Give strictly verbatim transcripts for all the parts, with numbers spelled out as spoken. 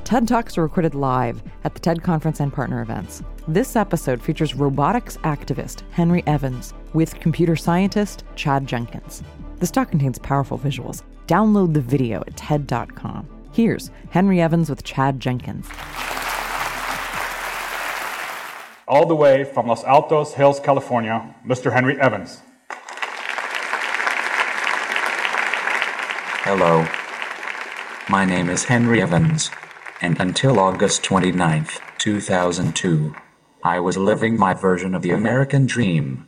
TED Talks are recorded live at the TED Conference and partner events. This episode features robotics activist Henry Evans with computer scientist Chad Jenkins. This talk contains powerful visuals. Download the video at T E D dot com. Here's Henry Evans with Chad Jenkins. All the way from Los Altos Hills, California, Mister Henry Evans. Hello. My name is Henry Evans, and until August twenty-ninth, two thousand two, I was living my version of the American dream.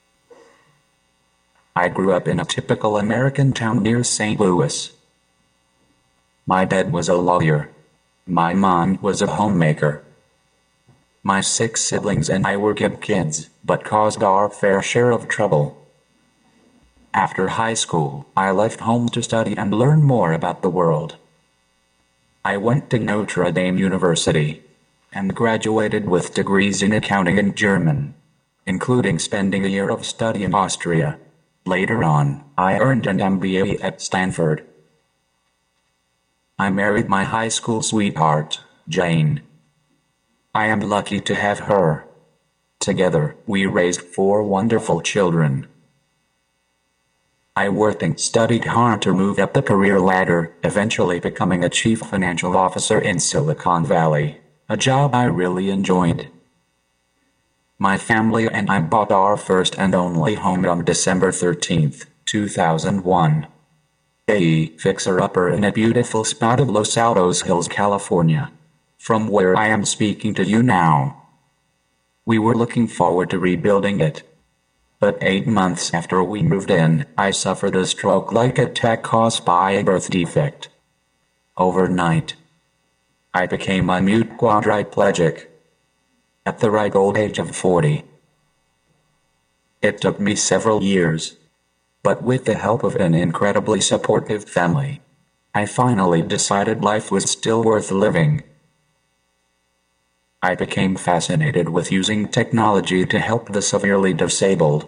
I grew up in a typical American town near Saint Louis. My dad was a lawyer. My mom was a homemaker. My six siblings and I were good kids, but caused our fair share of trouble. After high school, I left home to study and learn more about the world. I went to Notre Dame University and graduated with degrees in accounting and German, including spending a year of study in Austria. Later on, I earned an M B A at Stanford. I married my high school sweetheart, Jane. I am lucky to have her. Together, we raised four wonderful children. I worked and studied hard to move up the career ladder, eventually becoming a chief financial officer in Silicon Valley, a job I really enjoyed. My family and I bought our first and only home on December thirteenth, two thousand one. A fixer-upper in a beautiful spot of Los Altos Hills, California, from where I am speaking to you now. We were looking forward to rebuilding it. But eight months after we moved in, I suffered a stroke-like attack caused by a birth defect. Overnight, I became a mute quadriplegic at the ripe old age of forty. It took me several years, but with the help of an incredibly supportive family, I finally decided life was still worth living. I became fascinated with using technology to help the severely disabled.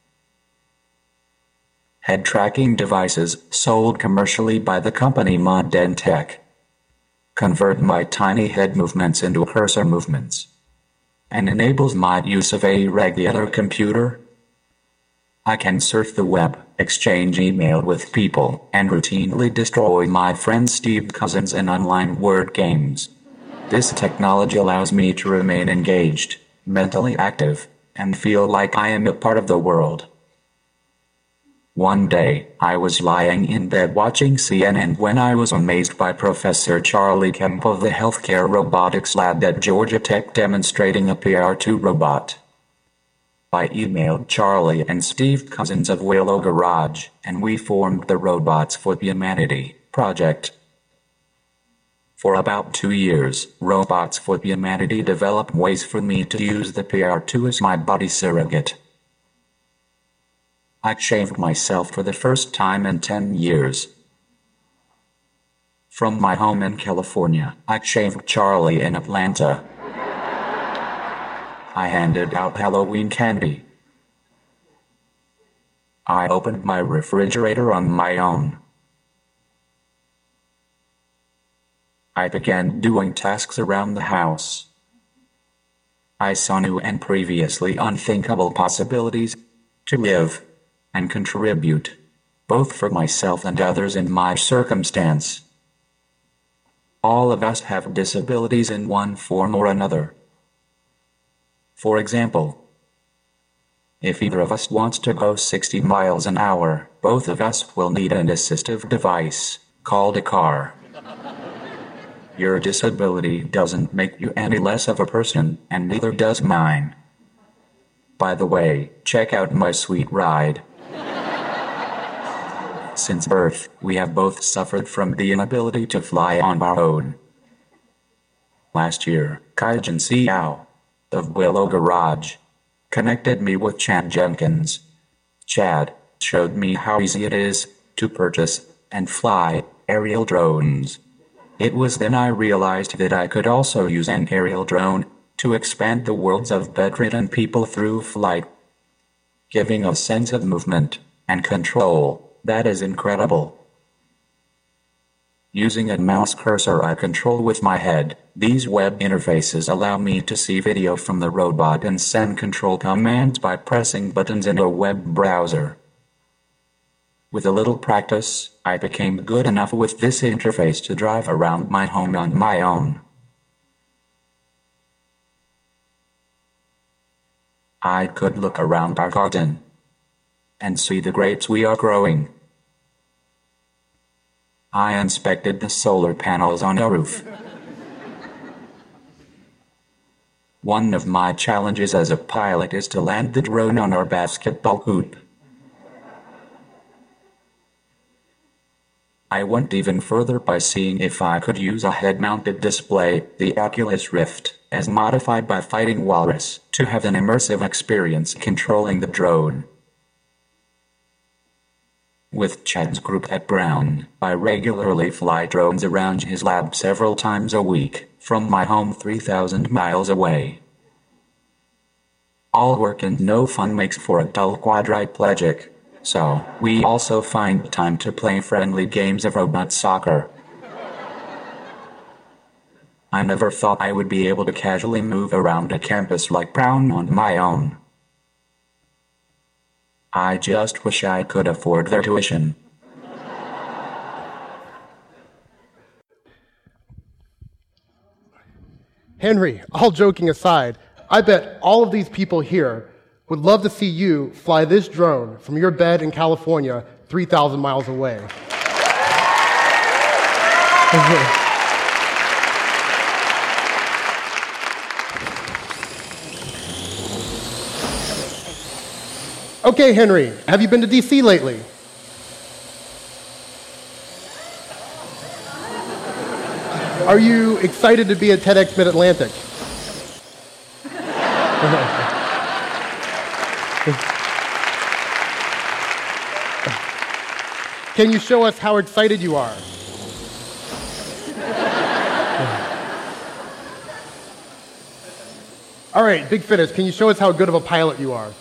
Head tracking devices sold commercially by the company Modern Tech convert my tiny head movements into cursor movements and enables my use of a regular computer. I can surf the web, exchange email with people, and routinely destroy my friend Steve Cousins in online word games. This technology allows me to remain engaged, mentally active, and feel like I am a part of the world. One day, I was lying in bed watching C N N when I was amazed by Professor Charlie Kemp of the Healthcare Robotics Lab at Georgia Tech demonstrating a P R two robot. I emailed Charlie and Steve Cousins of Willow Garage, and we formed the Robots for Humanity project. For about two years, Robots for Humanity developed ways for me to use the P R two as my body surrogate. I shaved myself for the first time in ten years. From my home in California, I shaved Charlie in Atlanta. I handed out Halloween candy. I opened my refrigerator on my own. I began doing tasks around the house. I saw new and previously unthinkable possibilities to live and contribute, both for myself and others in my circumstance. All of us have disabilities in one form or another. For example, if either of us wants to go sixty miles an hour, both of us will need an assistive device called a car. Your disability doesn't make you any less of a person, and neither does mine. By the way, check out my sweet ride. Since birth, we have both suffered from the inability to fly on our own. Last year, Kaijin Xiao of Willow Garage connected me with Chad Jenkins. Chad showed me how easy it is to purchase and fly aerial drones. It was then I realized that I could also use an aerial drone to expand the worlds of bedridden people through flight, giving a sense of movement and control that is incredible. Using a mouse cursor I control with my head, these web interfaces allow me to see video from the robot and send control commands by pressing buttons in a web browser. With a little practice, I became good enough with this interface to drive around my home on my own. I could look around our garden and see the grapes we are growing. I inspected the solar panels on our roof. One of my challenges as a pilot is to land the drone on our basketball hoop. I went even further by seeing if I could use a head-mounted display, the Oculus Rift, as modified by Fighting Walrus, to have an immersive experience controlling the drone. With Chad's group at Brown, I regularly fly drones around his lab several times a week, from my home three thousand miles away. All work and no fun makes for a dull quadriplegic, so we also find time to play friendly games of robot soccer. I never thought I would be able to casually move around a campus like Brown on my own. I just wish I could afford their tuition. Henry, all joking aside, I bet all of these people here would love to see you fly this drone from your bed in California three thousand miles away. Okay, Henry, have you been to D C lately? Are you excited to be at TEDx Mid-Atlantic? Can you show us how excited you are? All right, big finish. Can you show us how good of a pilot you are?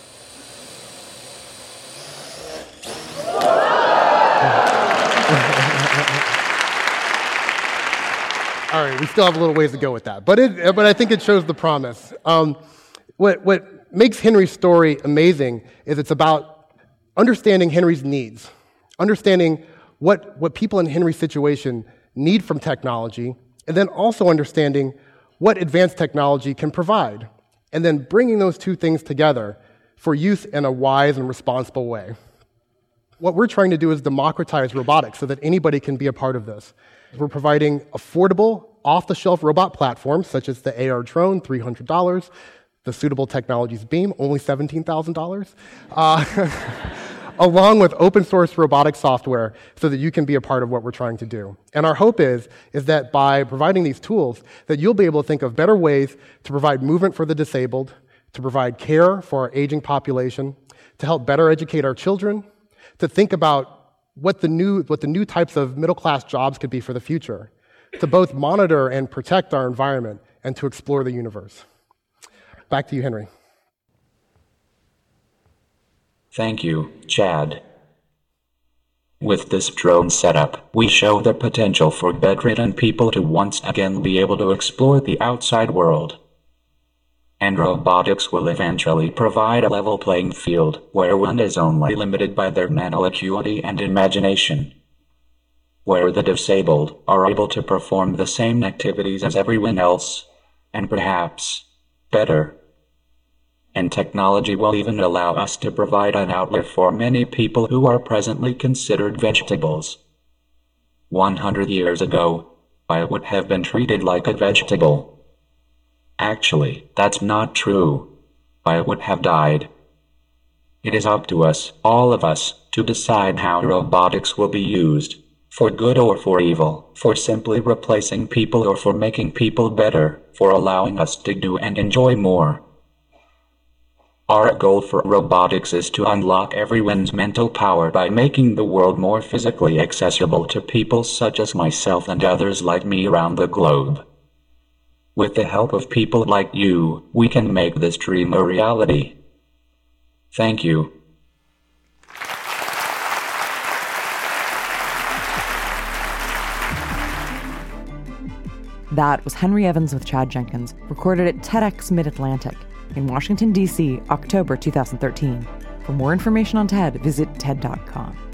All right, we still have a little ways to go with that, but it, but I think it shows the promise. Um, what what makes Henry's story amazing is it's about understanding Henry's needs, understanding what what people in Henry's situation need from technology, and then also understanding what advanced technology can provide, and then bringing those two things together for use in a wise and responsible way. What we're trying to do is democratize robotics so that anybody can be a part of this. We're providing affordable, off-the-shelf robot platforms, such as the A R Drone, three hundred dollars, the Suitable Technologies Beam, only seventeen thousand dollars, uh, along with open-source robotic software so that you can be a part of what we're trying to do. And our hope is, is that by providing these tools, that you'll be able to think of better ways to provide movement for the disabled, to provide care for our aging population, to help better educate our children, to think about what the new what the new types of middle-class jobs could be for the future, to both monitor and protect our environment and to explore the universe. Back to you, Henry. Thank you, Chad. With this drone setup, we show the potential for bedridden people to once again be able to explore the outside world. And robotics will eventually provide a level playing field where one is only limited by their mental acuity and imagination, where the disabled are able to perform the same activities as everyone else, and perhaps better. And technology will even allow us to provide an outlet for many people who are presently considered vegetables. one hundred years ago, I would have been treated like a vegetable. Actually, that's not true. I would have died. It is up to us, all of us, to decide how robotics will be used, for good or for evil, for simply replacing people or for making people better, for allowing us to do and enjoy more. Our goal for robotics is to unlock everyone's mental power by making the world more physically accessible to people such as myself and others like me around the globe. With the help of people like you, we can make this dream a reality. Thank you. That was Henry Evans with Chad Jenkins, recorded at TEDx Mid-Atlantic in Washington, D C, October two thousand thirteen. For more information on TED, visit ted dot com.